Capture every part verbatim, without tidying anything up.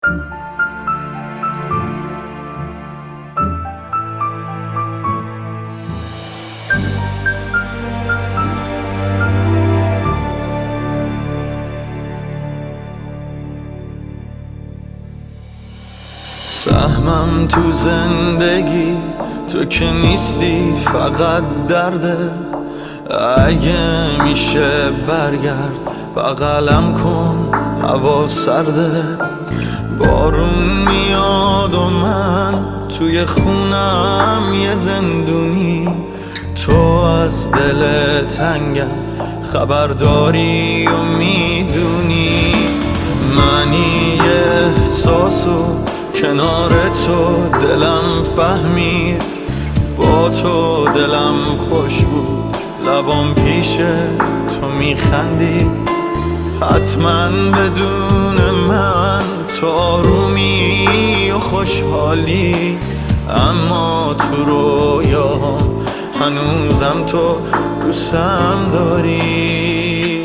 سهمم تو زندگی تو که نیستی، فقط درده. اگه میشه برگرد بغلم کن، هوا سرده. بارون میاد و من توی خونم یه زندونی. تو از دل تنگم خبرداری و میدونی. منی یه احساسو کنار تو دلم فهمید. با تو دلم خوش بود، لبام پیش تو میخندی. حتما بدون من تو آرومی و خوشحالی، اما تو رویاهم هنوزم تو دوستم داری.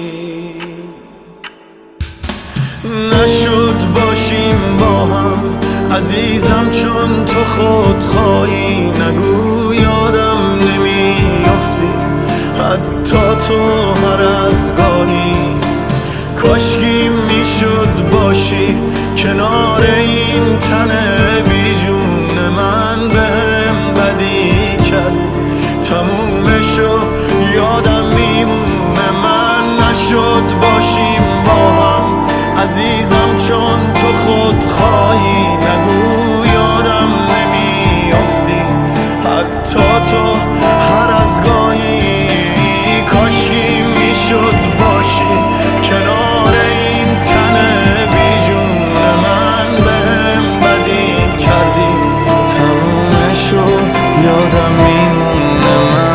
نشد باشیم با هم عزیزم، چون تو خود خواهی. نگو یادم نمیافتی حتی تو هر از گاهی. کاشکی میشد باشی کنار این تن بیجون من. بهم بدی کرد تمومش و یادم میمونه. من نشد باشیم با هم عزیزم، چون تو خود خواهی. نگو یادم نمیافتی حتی تو هر از گاهی. کاشکی میشد باشی کنار این تن بیجون من. بهم بدی کردی تمومش و یادم میمونه. من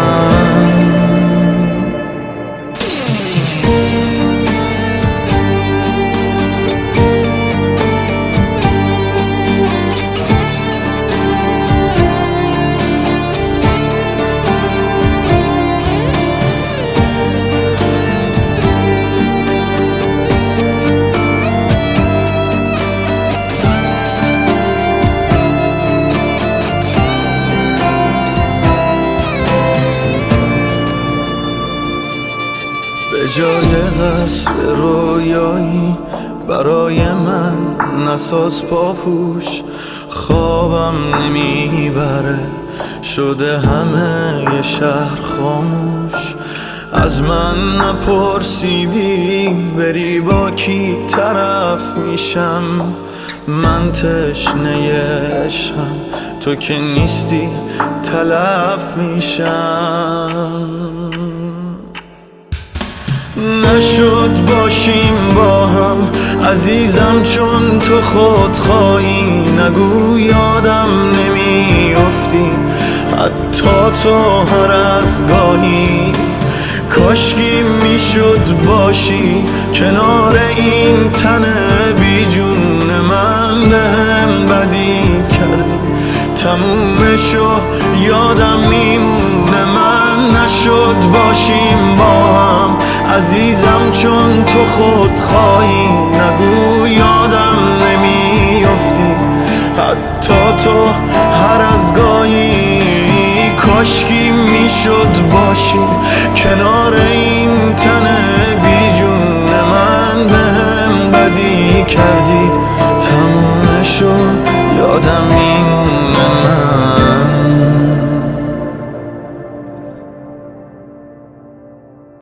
به جای قصر رویایی برای من نساز پاپوش. خوابم نمیبره شده همه یه شهر خاموش. از من نپرسیدی بری با کی طرف میشم. من تشنه عشقم، تو که نیستی تلف میشم. نشد باشیم با هم عزیزم، چون تو خود خواهی. نگو یادم نمیافتی حتی تو هر از گاهی. کاشکی میشد باشی کنار این تن بیجون من. بهم بدی کردی تمومشو یادم میمونه. من نشد باشیم با هم عزیزم، چون تو خود خواهی. نگو یادم نمیافتی حتی تو هر از گاهی. کاشکی میشد باشی کنار این تن بیجون من. بهم بدی کردی تمومشو یادم میمونه.